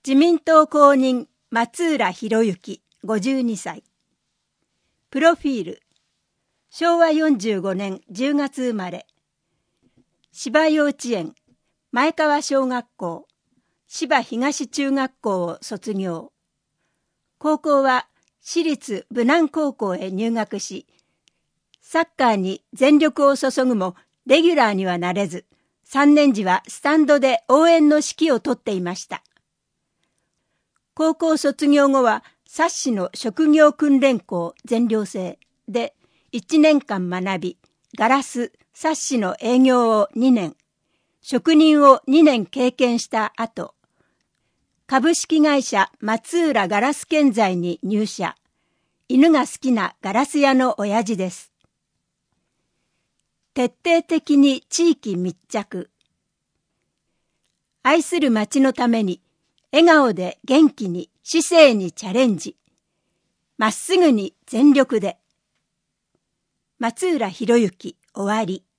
自民党公認松浦博之52歳。プロフィール。昭和45年10月生まれ。芝幼稚園、前川小学校、芝東中学校を卒業。高校は私立武南高校へ入学し、サッカーに全力を注ぐもレギュラーにはなれず、3年時はスタンドで応援の指揮を執っていました。高校卒業後は冊子の職業訓練校全寮制で1年間学び、ガラス、冊子の営業を2年、職人を2年経験した後、株式会社松浦ガラス建材に入社。犬が好きなガラス屋の親父です。徹底的に地域密着。愛する町のために、笑顔で元気に市政にチャレンジ。まっすぐに全力で。松浦博之、終わり。